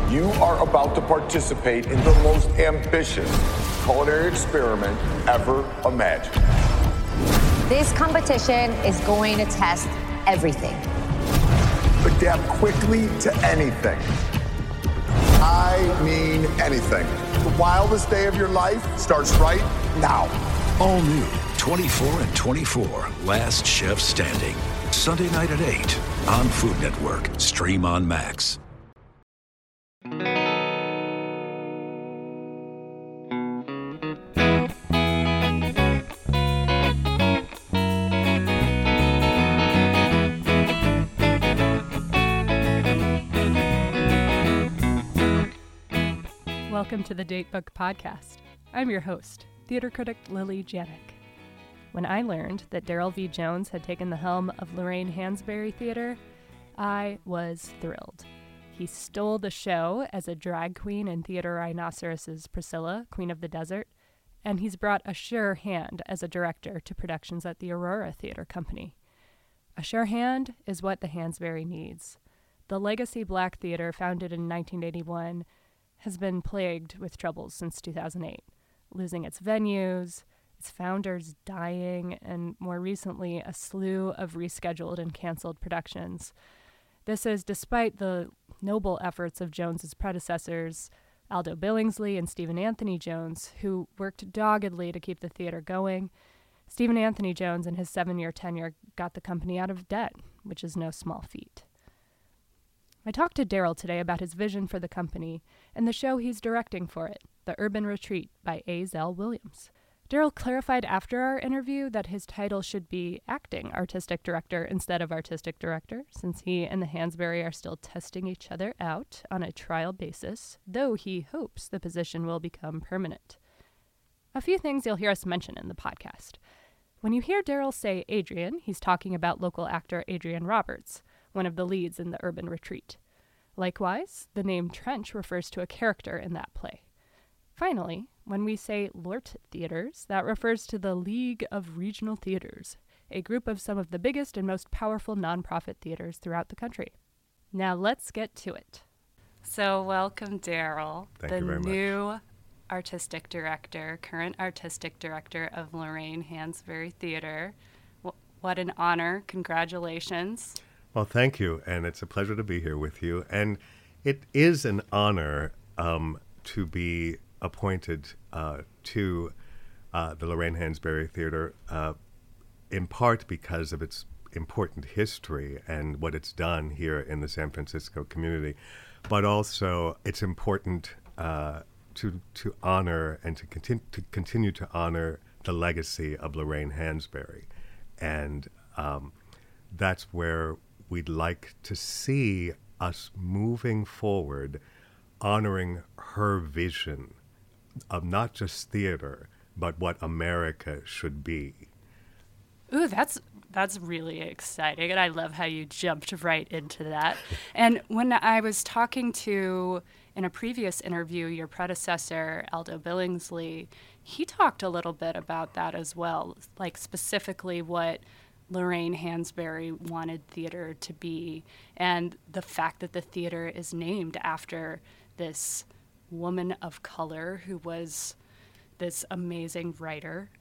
You are about to participate in the most ambitious culinary experiment ever imagined. This competition is going to test everything. Adapt quickly to anything. I mean anything. The wildest day of your life starts right now. All new 24 and 24, Last Chef Standing. Sunday night at 8 on Food Network. Stream on Max. Welcome to the Datebook Podcast. I'm your host, theater critic Lily Janik. When I learned that Darrell V. Jones had taken the helm of Lorraine Hansberry Theater, I was thrilled. He stole the show as a drag queen in Theater Rhinoceros's Priscilla, Queen of the Desert, and he's brought a sure hand as a director to productions at the Aurora Theater Company. A sure hand is what the Hansberry needs. The legacy black theater, founded in 1981, has been plagued with troubles since 2008, losing its venues, its founders dying, and more recently, a slew of rescheduled and canceled productions. This is despite the noble efforts of Jones's predecessors, Aldo Billingsley and Stephen Anthony Jones, who worked doggedly to keep the theater going. Stephen Anthony Jones, in his 7-year tenure, got the company out of debt, which is no small feat. I talked to Darrell today about his vision for the company and the show he's directing for it, The Urban Retreat by A. Zell Williams. Darrell clarified after our interview that his title should be Acting Artistic Director instead of Artistic Director, since he and the Hansberry are still testing each other out on a trial basis, though he hopes the position will become permanent. A few things you'll hear us mention in the podcast. When you hear Darrell say Adrian, he's talking about local actor Adrian Roberts, one of the leads in The Urban Retreat. Likewise, the name Trench refers to a character in that play. Finally, when we say LORT Theaters, that refers to the League of Regional Theaters, a group of some of the biggest and most powerful nonprofit theaters throughout the country. Now let's get to it. So welcome, Darrell, Thank you very much. New artistic director, current artistic director of Lorraine Hansberry Theater. What an honor. Congratulations. Well, thank you, and it's a pleasure to be here with you. And it is an honor to be appointed to the Lorraine Hansberry Theater, in part because of its important history and what it's done here in the San Francisco community, but also it's important to honor and to continue to honor the legacy of Lorraine Hansberry, and that's where we'd like to see us moving forward, honoring her vision of not just theater, but what America should be. Ooh, that's really exciting, and I love how you jumped right into that. And when I was talking to, in a previous interview, your predecessor, Aldo Billingsley, he talked a little bit about that as well, like specifically what Lorraine Hansberry wanted theater to be, and the fact that the theater is named after this woman of color who was this amazing writer.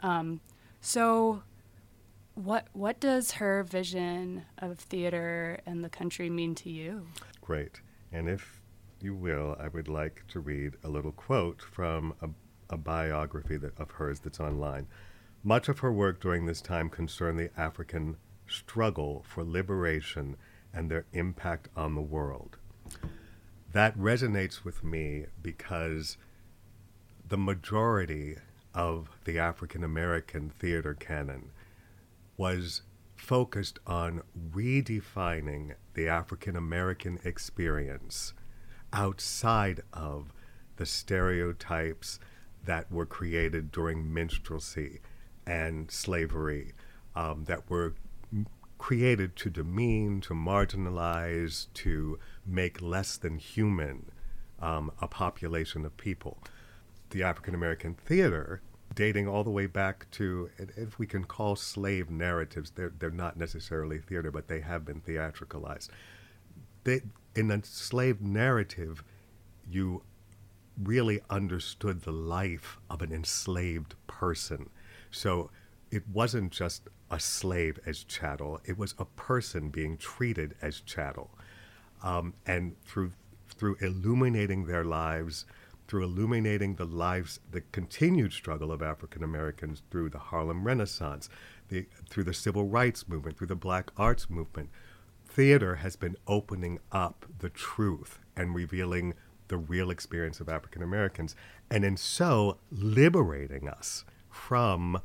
So what does her vision of theater and the country mean to you? Great. And if you will, I would like to read a little quote from a biography of hers that's online. Much of her work during this time concerned the African struggle for liberation and their impact on the world. That resonates with me because the majority of the African American theater canon was focused on redefining the African American experience outside of the stereotypes that were created during minstrelsy and slavery, that were created to demean, to marginalize, to make less than human a population of people. The African American theater, dating all the way back to, if we can call slave narratives, they're not necessarily theater, but they have been theatricalized. In a slave narrative, you really understood the life of an enslaved person. So it wasn't just a slave as chattel, it was a person being treated as chattel. And through illuminating their lives, through illuminating the continued struggle of African Americans through the Harlem Renaissance, through the Civil Rights Movement, through the Black Arts Movement, theater has been opening up the truth and revealing the real experience of African Americans, and in so liberating us from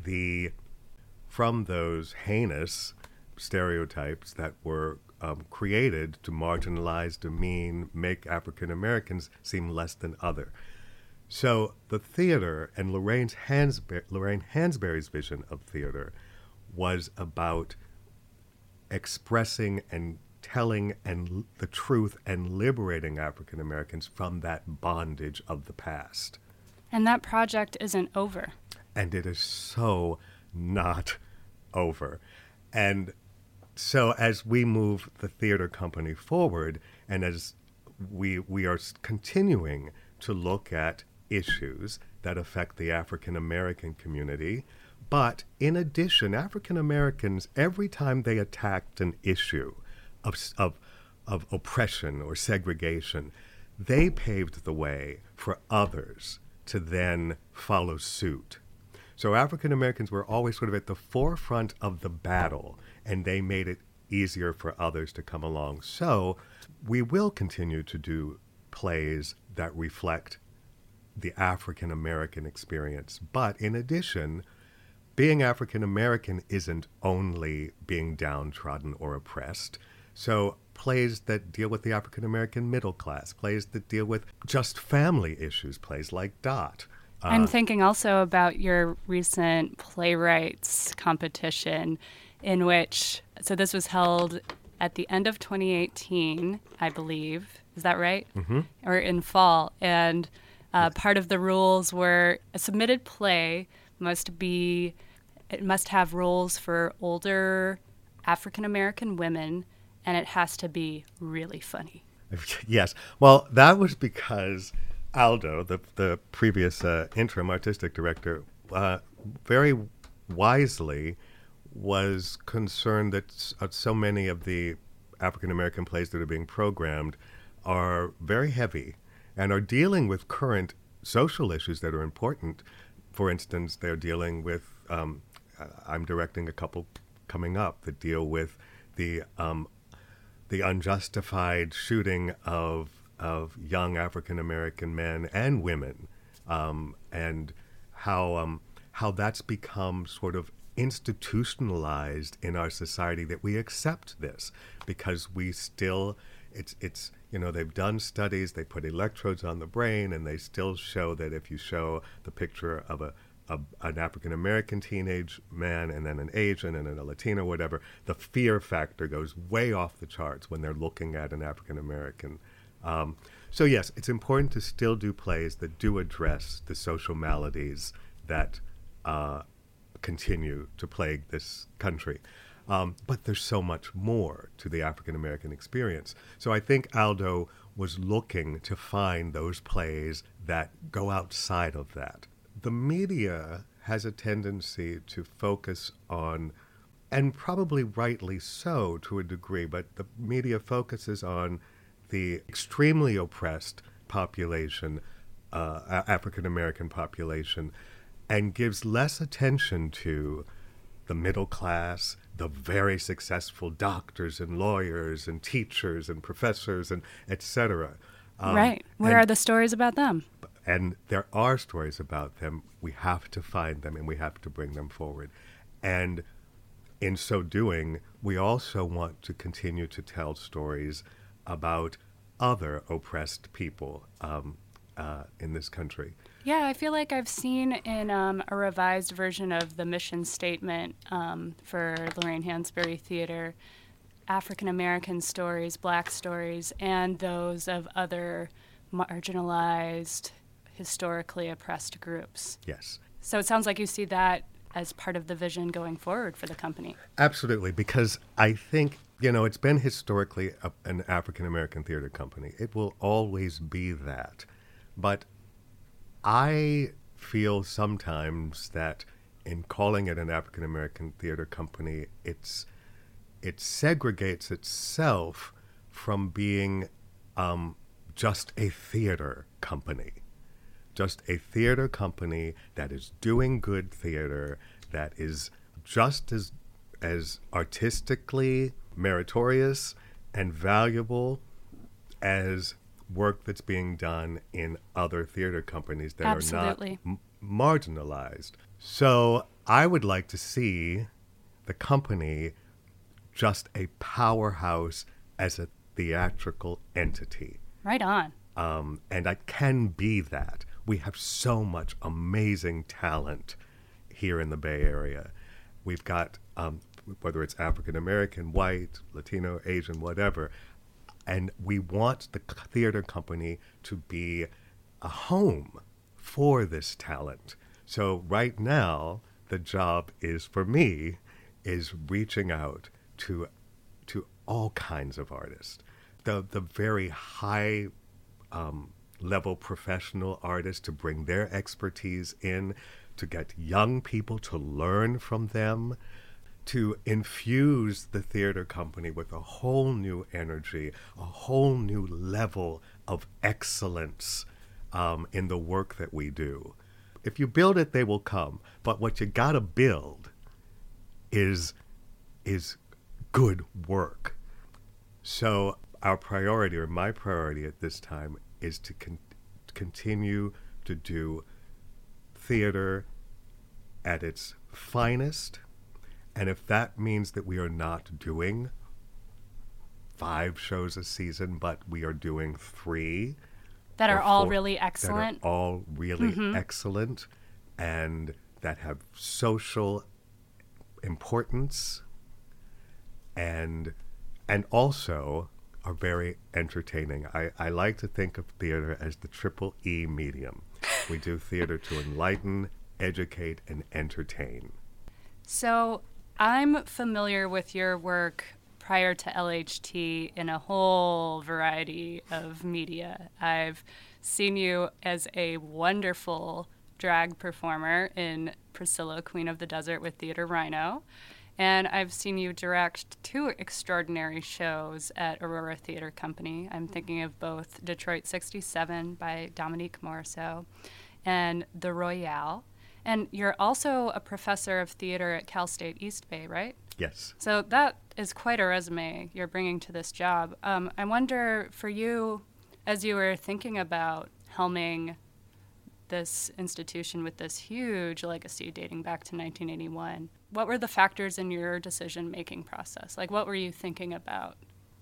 those heinous stereotypes that were created to marginalize, demean, make African Americans seem less than other. So the theater and Lorraine Hansberry's vision of theater was about expressing and telling and the truth and liberating African Americans from that bondage of the past. And that project isn't over. And it is so not over. And so as we move the theater company forward, and as we are continuing to look at issues that affect the African American community, but in addition, African Americans, every time they attacked an issue of oppression or segregation, they paved the way for others to then follow suit. So African Americans were always sort of at the forefront of the battle, and they made it easier for others to come along. So we will continue to do plays that reflect the African American experience. But in addition, being African American isn't only being downtrodden or oppressed. So plays that deal with the African American middle class, plays that deal with just family issues, plays like Dot. I'm thinking also about your recent playwrights competition in which, so this was held at the end of 2018, I believe. Is that right? Mm-hmm. Or in fall. And part of the rules were a submitted play must have roles for older African American women, and it has to be really funny. Yes. Well, that was because Aldo, the previous interim artistic director, very wisely was concerned that so many of the African American plays that are being programmed are very heavy and are dealing with current social issues that are important. For instance, they're dealing with, I'm directing a couple coming up that deal with the unjustified shooting of young African American men and women, and how that's become sort of institutionalized in our society, that we accept this because we still, it's they've done studies, they put electrodes on the brain, and they still show that if you show the picture of an African American teenage man and then an Asian and then a Latino, whatever, the fear factor goes way off the charts when they're looking at an African American. So yes, it's important to still do plays that do address the social maladies that continue to plague this country. But there's so much more to the African American experience. So I think Aldo was looking to find those plays that go outside of that. The media has a tendency to focus on, and probably rightly so to a degree, but the media focuses on the extremely oppressed population, African American population, and gives less attention to the middle class, the very successful doctors and lawyers and teachers and professors and et cetera. Right. Where are the stories about them? And there are stories about them. We have to find them and we have to bring them forward. And in so doing, we also want to continue to tell stories about other oppressed people in this country. Yeah, I feel like I've seen in a revised version of the mission statement for Lorraine Hansberry Theater, African American stories, Black stories, and those of other marginalized, historically oppressed groups. Yes. So it sounds like you see that as part of the vision going forward for the company. Absolutely, because I think It's been historically an African-American theater company. It will always be that. But I feel sometimes that in calling it an African-American theater company, it segregates itself from being just a theater company. Just a theater company that is doing good theater, that is just as artistically meritorious and valuable as work that's being done in other theater companies that Absolutely. are not marginalized. So I would like to see the company just a powerhouse as a theatrical entity. Right on. And I can be that. We have so much amazing talent here in the Bay Area. We've got, whether it's African American, white, Latino, Asian, whatever, and we want the theater company to be a home for this talent. So right now, the job is, for me, is reaching out to all kinds of artists. The very high level professional artists, to bring their expertise in, to get young people to learn from them, to infuse the theater company with a whole new energy, a whole new level of excellence in the work that we do. If you build it, they will come. But what you gotta build is good work. So our priority, or my priority at this time, is to continue to do theater at its finest. And if that means that we are not doing 5 shows a season, but we are doing 3 That or are all 4 really excellent. that are all really excellent, and that have social importance, and also are very entertaining. I like to think of theater as the triple E medium. We do theater to enlighten, educate, and entertain. So I'm familiar with your work prior to LHT in a whole variety of media. I've seen you as a wonderful drag performer in Priscilla, Queen of the Desert with Theater Rhino. And I've seen you direct 2 extraordinary shows at Aurora Theater Company. I'm thinking of both Detroit 67 by Dominique Morisseau and The Royale. And you're also a professor of theater at Cal State East Bay, right? Yes. So that is quite a resume you're bringing to this job. I wonder, for you, as you were thinking about helming this institution with this huge legacy dating back to 1981, what were the factors in your decision-making process? Like, what were you thinking about?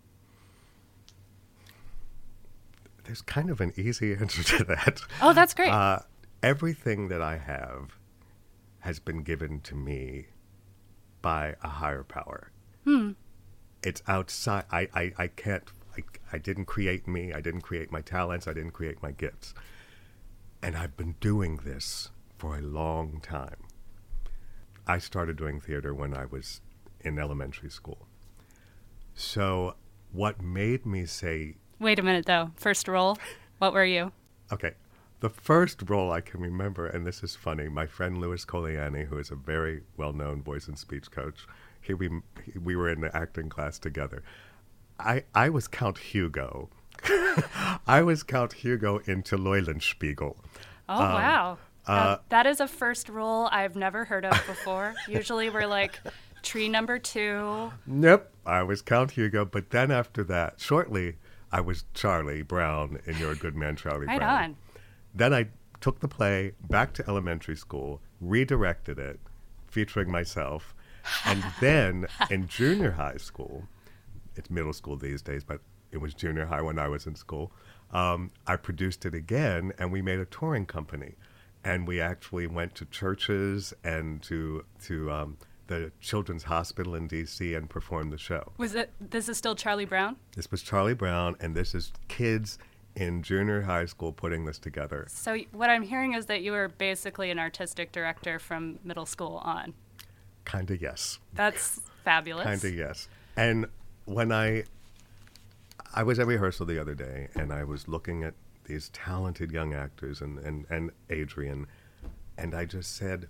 There's kind of an easy answer to that. Oh, that's great. Everything that I have has been given to me by a higher power. It's outside. I can't. I didn't create me. I didn't create my talents. I didn't create my gifts. And I've been doing this for a long time. I started doing theater when I was in elementary school. So what made me say... Wait a minute, though. First role, what were you? Okay. The first role I can remember, and this is funny, my friend Louis Coliani, who is a very well-known voice and speech coach, we were in the acting class together. I was Count Hugo. I was Count Hugo in To Eulenspiegel. Oh, wow. That is a first role I've never heard of before. Usually we're like tree number 2. Nope, I was Count Hugo, but then after that, shortly, I was Charlie Brown in You're a Good Man, Charlie Brown. Right on. Then I took the play back to elementary school, redirected it, featuring myself, and then in junior high school, it's middle school these days, but it was junior high when I was in school, I produced it again, and we made a touring company. And we actually went to churches and to the Children's Hospital in D.C. and performed the show. This is still Charlie Brown? This was Charlie Brown, and this is kids in junior high school putting this together. So what I'm hearing is that you were basically an artistic director from middle school on. Kinda yes. That's fabulous. Kinda yes. And when I was at rehearsal the other day, and I was looking at these talented young actors and Adrian, and I just said,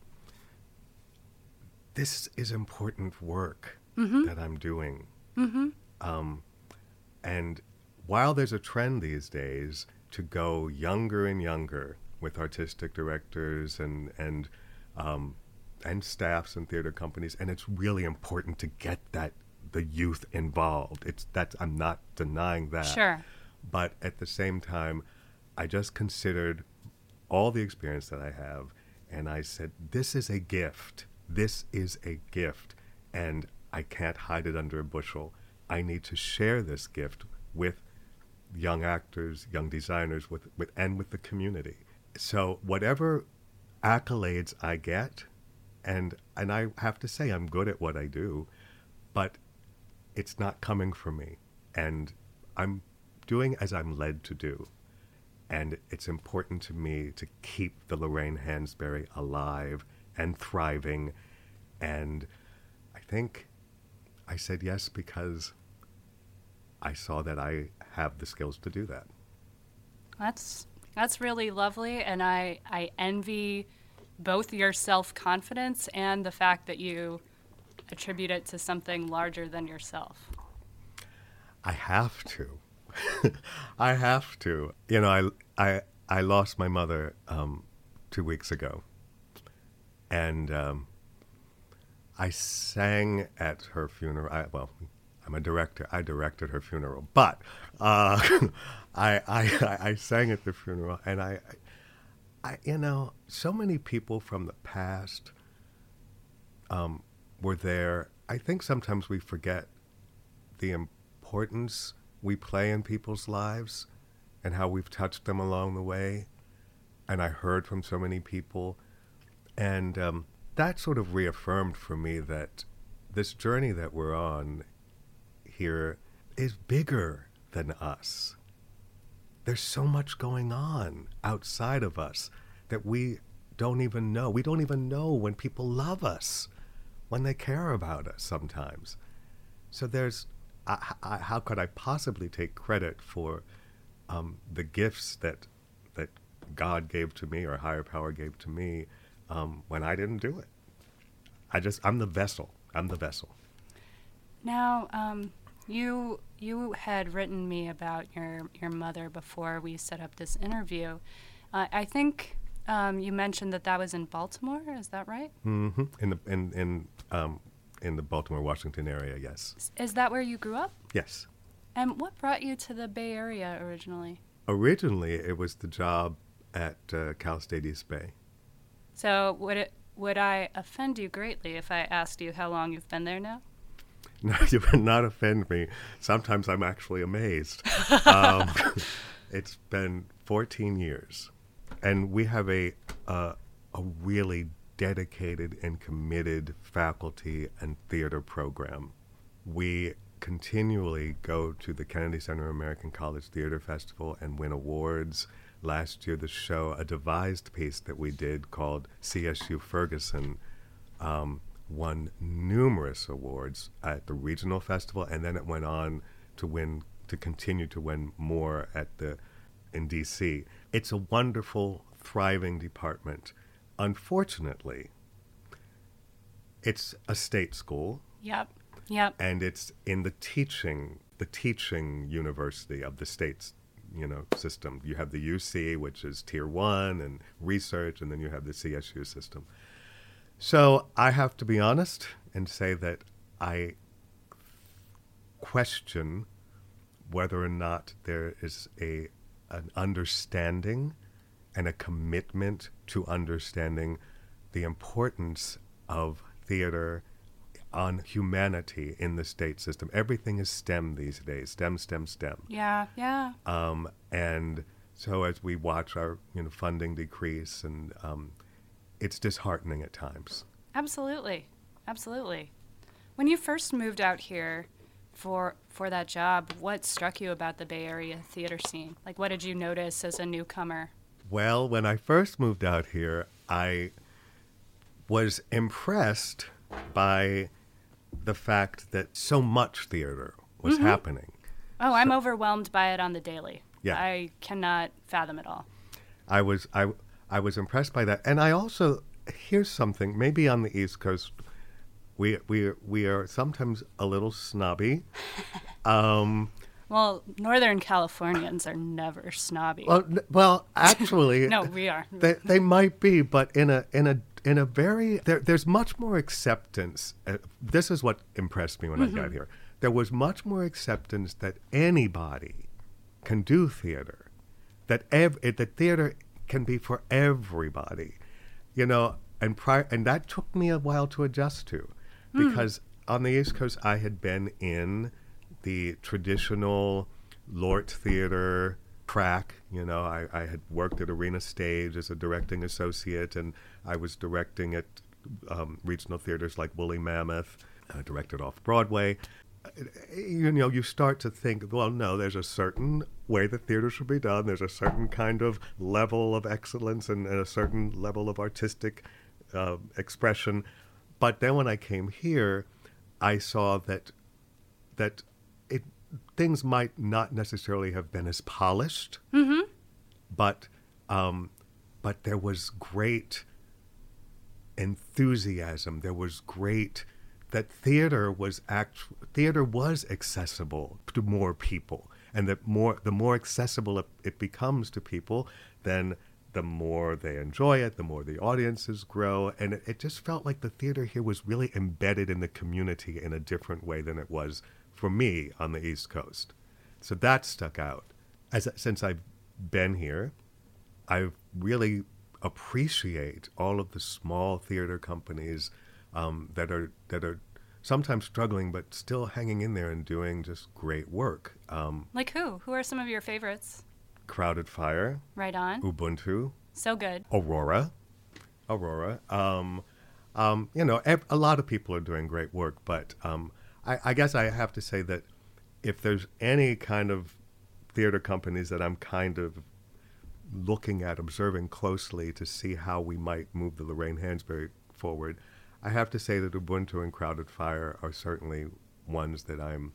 this is important work that I'm doing. And while there's a trend these days to go younger and younger with artistic directors and staffs and theater companies, and it's really important to get the youth involved. I'm not denying that. Sure. But at the same time, I just considered all the experience that I have, and I said, this is a gift. This is a gift, and I can't hide it under a bushel. I need to share this gift with young actors, young designers, and with the community. So whatever accolades I get, and I have to say I'm good at what I do, but it's not coming from me, and I'm doing as I'm led to do. And it's important to me to keep the Lorraine Hansberry alive and thriving. And I think I said yes because I saw that I have the skills to do that. That's really lovely, and I envy both your self-confidence and the fact that you attribute it to something larger than yourself. I have to. I have to. You know, I lost my mother 2 weeks ago, and I sang at her funeral. I'm a director. I directed her funeral, but I sang at the funeral, and I so many people from the past were there. I think sometimes we forget the importance we play in people's lives and how we've touched them along the way. And I heard from so many people, and that sort of reaffirmed for me that this journey that we're on here is bigger than us. There's so much going on outside of us that we don't even know. We don't even know when people love us, when they care about us sometimes. So there's, how could I possibly take credit for the gifts that God gave to me or higher power gave to me when I didn't do it? I'm the vessel. I'm the vessel. Now, you had written me about your mother before we set up this interview. I think you mentioned that was in Baltimore. Is that right? Mm-hmm. In the Baltimore, Washington area, yes. Is that where you grew up? Yes. And what brought you to the Bay Area originally? Originally, it was the job at Cal State East Bay. So would I offend you greatly if I asked you how long you've been there now? No, you would not offend me. Sometimes I'm actually amazed. It's been 14 years, and we have a really dedicated and committed faculty and theater program. We continually go to the Kennedy Center American College Theater Festival and win awards. Last year, the show, a devised piece that we did called CSU Ferguson, won numerous awards at the regional festival, and then it went on to continue to win more in D.C. It's a wonderful, thriving department. Unfortunately, it's a state school. Yep. And it's in the teaching university of the state's, system. You have the UC, which is Tier 1 and research, and then you have the CSU system. So I have to be honest and say that I question whether or not there is an understanding and a commitment to understanding the importance of theater on humanity in the state system. Everything is STEM these days. STEM. Yeah. And so as we watch our funding decrease, and it's disheartening at times. Absolutely. When you first moved out here for that job, what struck you about the Bay Area theater scene? Like, what did you notice as a newcomer? Well, when I first moved out here, I was impressed by the fact that so much theater was happening. Oh, I'm overwhelmed by it on the daily. Yeah. I cannot fathom it all. I was impressed by that, and I also, here's something. Maybe on the East Coast, we are sometimes a little snobby. Well, Northern Californians are never snobby. Well, actually, No, we are. They might be, but in a very there's much more acceptance. This is what impressed me when I got here. There was much more acceptance that anybody can do theater, that that theater can be for everybody, and that took me a while to adjust to, because on the East Coast I had been in the traditional Lort theater track. I had worked at Arena Stage as a directing associate, and I was directing at regional theaters like Woolly Mammoth. I directed off-Broadway. You start to think, well, no, there's a certain way that theater should be done. There's a certain kind of level of excellence and a certain level of artistic expression. But then when I came here, I saw that things might not necessarily have been as polished, but there was great enthusiasm. There was great that theater was accessible to more people, and that the more accessible it becomes to people, then the more they enjoy it, the more the audiences grow, and it just felt like the theater here was really embedded in the community in a different way than it was for me on the East Coast. So that stuck out. Since I've been here, I really appreciate all of the small theater companies that are sometimes struggling but still hanging in there and doing just great work. Like who? Who are some of your favorites? Crowded Fire. Right on. Ubuntu. So good. Aurora. A lot of people are doing great work, but I guess I have to say that if there's any kind of theater companies that I'm kind of looking at, observing closely to see how we might move the Lorraine Hansberry forward, I have to say that Ubuntu and Crowded Fire are certainly ones that I'm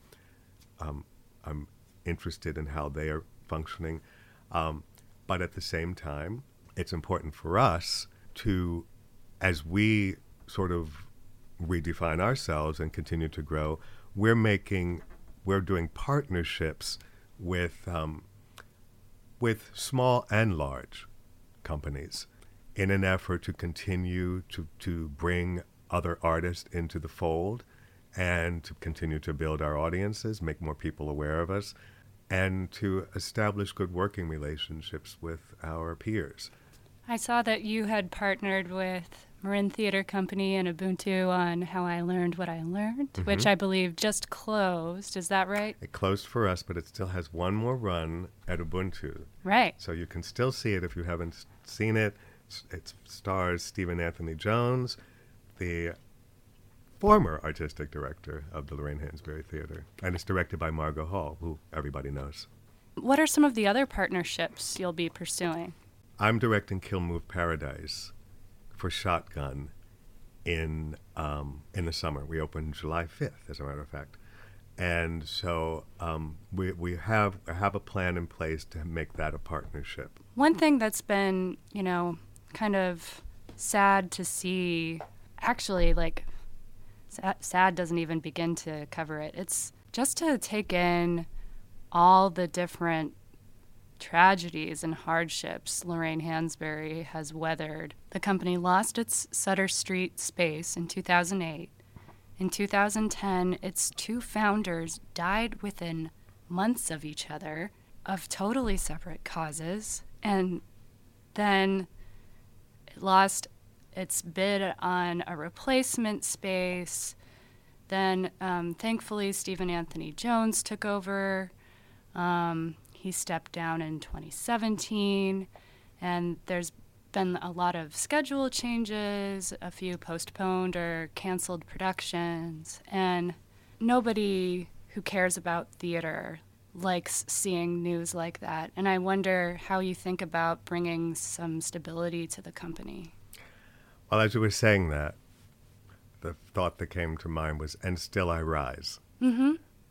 interested in how they are functioning. But at the same time, it's important for us to, as we sort of redefine ourselves and continue to grow, we're doing partnerships with small and large companies in an effort to continue to bring other artists into the fold and to continue to build our audiences, make more people aware of us, and to establish good working relationships with our peers. I saw that you had partnered with Marin Theater Company and Ubuntu on How I Learned What I Learned, which I believe just closed. Is that right? It closed for us, but it still has one more run at Ubuntu. Right. So you can still see it if you haven't seen it. It stars Stephen Anthony Jones, the former artistic director of the Lorraine Hansberry Theater, and it's directed by Margot Hall, who everybody knows. What are some of the other partnerships you'll be pursuing? I'm directing Kill Move Paradise for Shotgun in the summer. We open July 5th, as a matter of fact. And so we have a plan in place to make that a partnership. One thing that's been, kind of sad to see, actually, sad doesn't even begin to cover it. It's just to take in all the different tragedies and hardships Lorraine Hansberry has weathered. The company lost its Sutter Street space in 2008. In 2010, its two founders died within months of each other of totally separate causes, and then it lost its bid on a replacement space. Then, thankfully, Stephen Anthony Jones took over. He stepped down in 2017, and there's been a lot of schedule changes, a few postponed or canceled productions, and nobody who cares about theater likes seeing news like that. And I wonder how you think about bringing some stability to the company. Well, as you were saying that, the thought that came to mind was, and still I rise.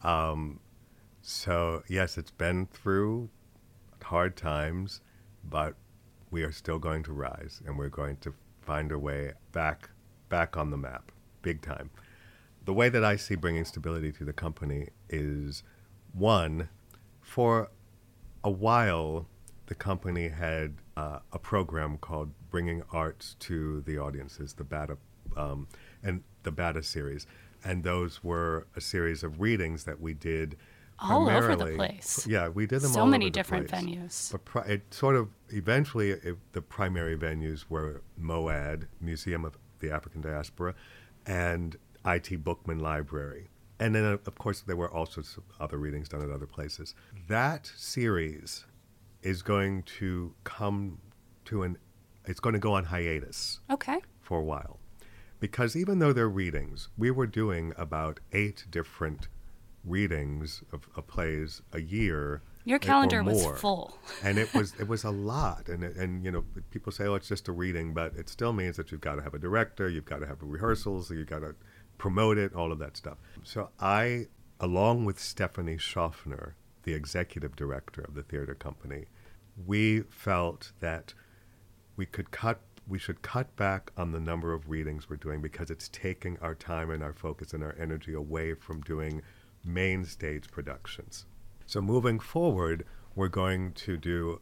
So, yes, it's been through hard times, but we are still going to rise, and we're going to find a way back on the map, big time. The way that I see bringing stability to the company is, one, for a while, the company had a program called Bringing Arts to the Audiences, the BATA, and the BATA series. And those were a series of readings that we did all over the place. Yeah, we did them so all over many the different place. venues. But it sort of, eventually, the primary venues were MOAD, Museum of the African Diaspora, and I.T. Bookman Library. And then, of course, there were also some other readings done at other places. That series is going to come to it's going to go on hiatus for a while. Because even though they're readings, we were doing about 8 different readings of plays a year. Your calendar was full. And it was a lot. And you know, people say, oh, it's just a reading, but it still means that you've got to have a director, you've got to have rehearsals, you've got to promote it, all of that stuff. So I, along with Stephanie Schaffner, the executive director of the theater company, we felt that we should cut back on the number of readings we're doing because it's taking our time and our focus and our energy away from doing main stage productions. So moving forward, we're going to do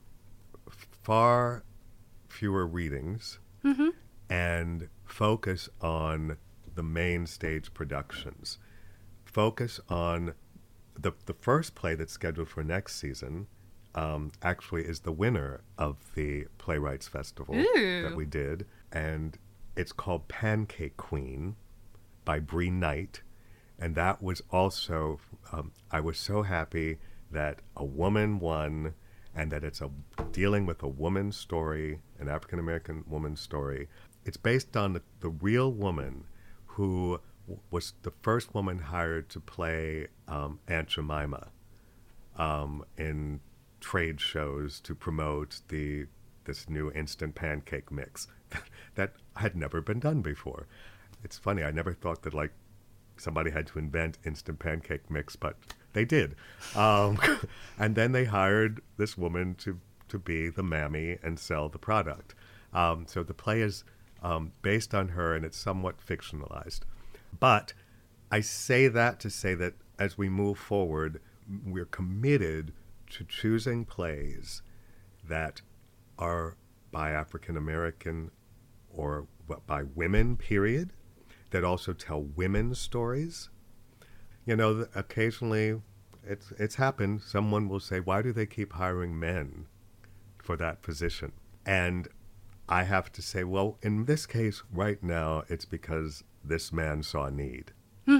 far fewer readings and focus on the main stage productions. Focus on the first play that's scheduled for next season. Actually is the winner of the Playwrights Festival that we did. And it's called Pancake Queen by Bree Knight. And that was also, I was so happy that a woman won and that it's dealing with a woman's story, an African-American woman's story. It's based on the real woman who was the first woman hired to play Aunt Jemima in trade shows to promote this new instant pancake mix that had never been done before. It's funny, I never thought that like somebody had to invent instant pancake mix, but they did. And then they hired this woman to be the mammy and sell the product. So the play is based on her, and it's somewhat fictionalized. But I say that to say that as we move forward, we're committed to choosing plays that are by African American or by women, period, that also tell women's stories. You know, occasionally it's happened. Someone will say, why do they keep hiring men for that position? And I have to say, well, in this case right now, it's because this man saw a need.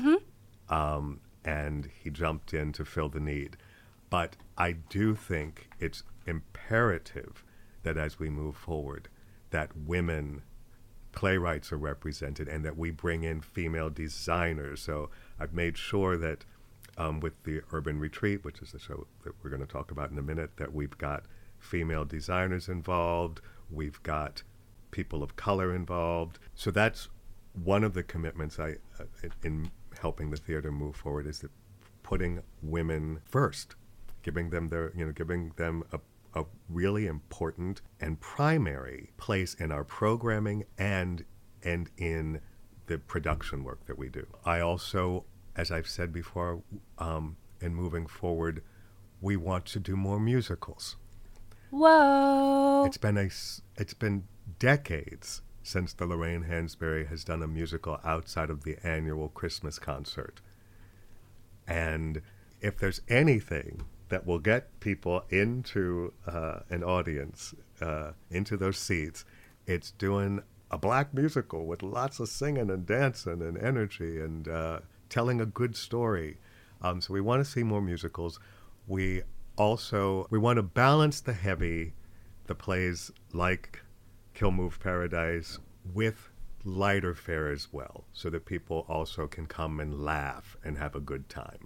And he jumped in to fill the need. But I do think it's imperative that as we move forward, that women playwrights are represented and that we bring in female designers. So I've made sure that with the Urban Retreat, which is the show that we're going to talk about in a minute, that we've got female designers involved, we've got people of color involved. So that's one of the commitments in helping the theater move forward, is that putting women first, giving them a really important and primary place in our programming and in the production work that we do. I also, as I've said before, in moving forward, we want to do more musicals. Whoa! It's been decades since the Lorraine Hansberry has done a musical outside of the annual Christmas concert. And if there's anything that will get people into an audience, into those seats, it's doing a black musical with lots of singing and dancing and energy and telling a good story. So we want to see more musicals. We want to balance the plays like Kill Move Paradise, with lighter fare as well, so that people also can come and laugh and have a good time.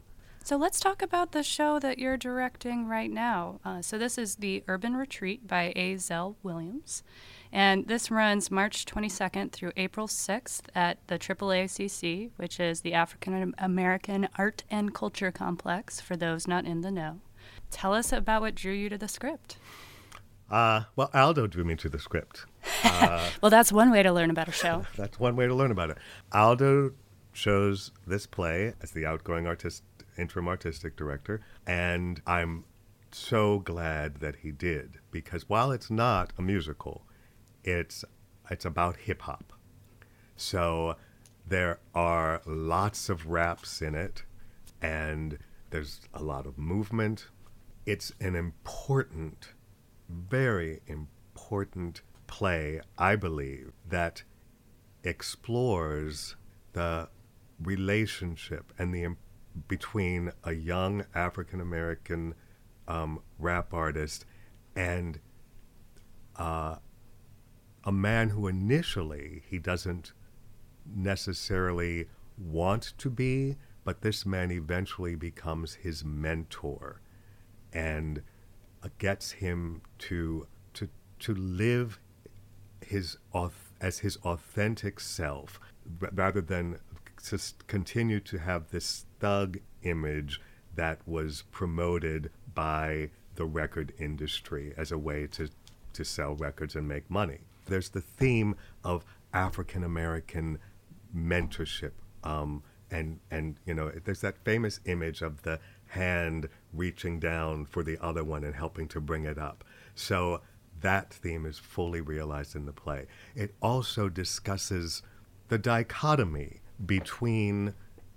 So let's talk about the show that you're directing right now. So this is The Urban Retreat by A. Zell Williams. And this runs March 22nd through April 6th at the AAACC, which is the African American Art and Culture Complex, for those not in the know. Tell us about what drew you to the script. Well, Aldo drew me to the script. Well, that's one way to learn about a show. That's one way to learn about it. Aldo chose this play as the outgoing interim artistic director, and I'm so glad that he did, because while it's not a musical, it's about hip-hop. So there are lots of raps in it, and there's a lot of movement. It's an important, very important play, I believe, that explores the relationship and between a young African-American rap artist and a man who initially he doesn't necessarily want to be, but this man eventually becomes his mentor and gets him to live as his authentic self, rather than just continue to have this thug image that was promoted by the record industry as a way to sell records and make money. There's the theme of African American mentorship, and there's that famous image of the hand reaching down for the other one and helping to bring it up. So that theme is fully realized in the play. It also discusses the dichotomy between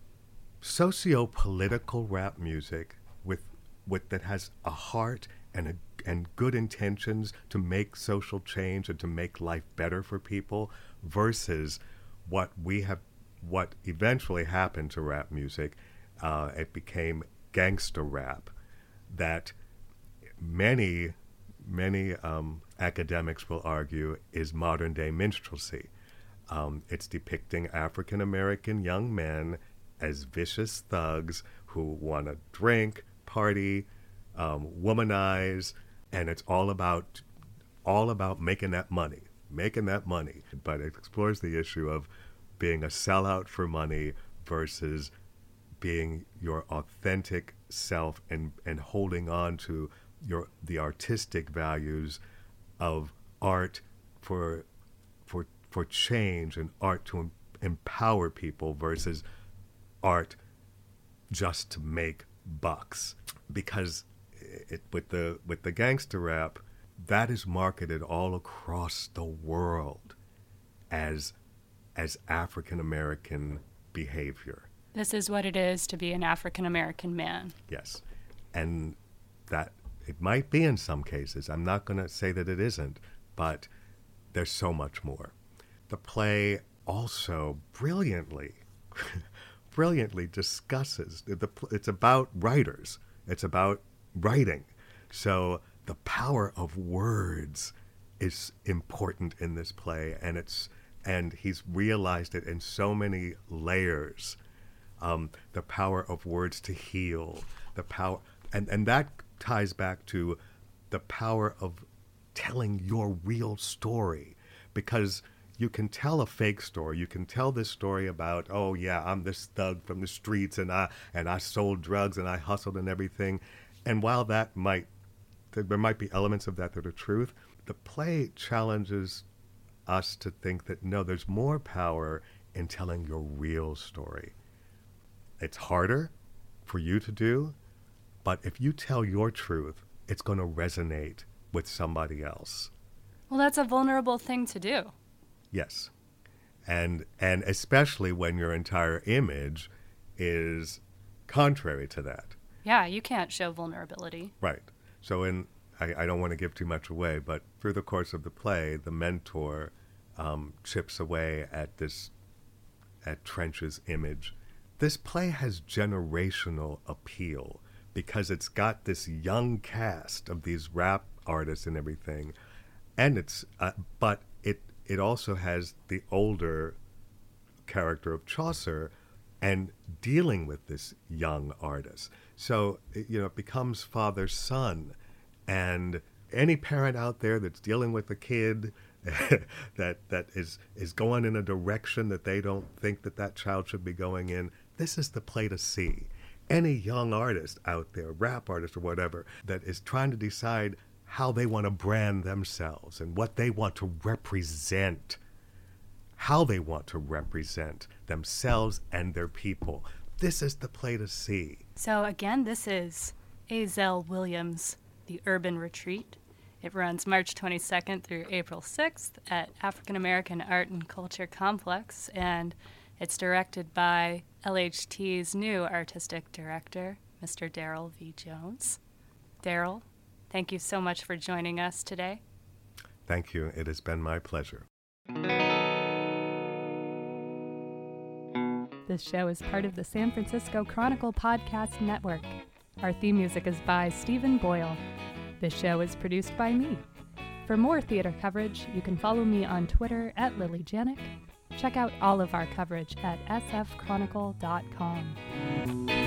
socio-political rap music that has a heart and good intentions to make social change and to make life better for people, versus what eventually happened to rap music. It became gangster rap that many academics will argue is modern day minstrelsy. It's depicting African American young men as vicious thugs who want to drink, party, womanize, and it's all about making that money. But it explores the issue of being a sellout for money versus being your authentic self and holding on to the artistic values of art for change and art to empower people versus art just to make bucks. Because with the gangster rap, that is marketed all across the world as African American behavior. This is what it is to be an African American man. Yes. And that it might be in some cases. I'm not going to say that it isn't, but there's so much more. The play also brilliantly discusses, it's about writers. It's about writing. So the power of words is important in this play, and he's realized it in so many layers. The power of words to heal, the power, and that ties back to the power of telling your real story, because you can tell a fake story. You can tell this story about, oh yeah, I'm this thug from the streets and I sold drugs and I hustled and everything. And while there might be elements of that are truth, the play challenges us to think that no, there's more power in telling your real story. It's harder for you to do, but if you tell your truth, it's going to resonate with somebody else. Well, that's a vulnerable thing to do. Yes. And especially when your entire image is contrary to that. Yeah, you can't show vulnerability. Right. So I don't want to give too much away, but through the course of the play, the mentor chips away at Trench's image. This play has generational appeal because it's got this young cast of these rap artists and everything, and but it also has the older character of Chaucer and dealing with this young artist. So, it becomes father-son. And any parent out there that's dealing with a kid that is going in a direction that they don't think that child should be going in, this is the play to see. Any young artist out there, rap artist or whatever, that is trying to decide how they want to brand themselves and what they want to represent, how they want to represent themselves and their people. This is the play to see. So again, this is Azell Williams, The Urban Retreat. It runs March 22nd through April 6th at African American Art and Culture Complex, and it's directed by LHT's new artistic director, Mr. Daryl V. Jones. Daryl, thank you so much for joining us today. Thank you. It has been my pleasure. This show is part of the San Francisco Chronicle Podcast Network. Our theme music is by Stephen Boyle. This show is produced by me. For more theater coverage, you can follow me on Twitter @LilyJanik. Check out all of our coverage at sfchronicle.com.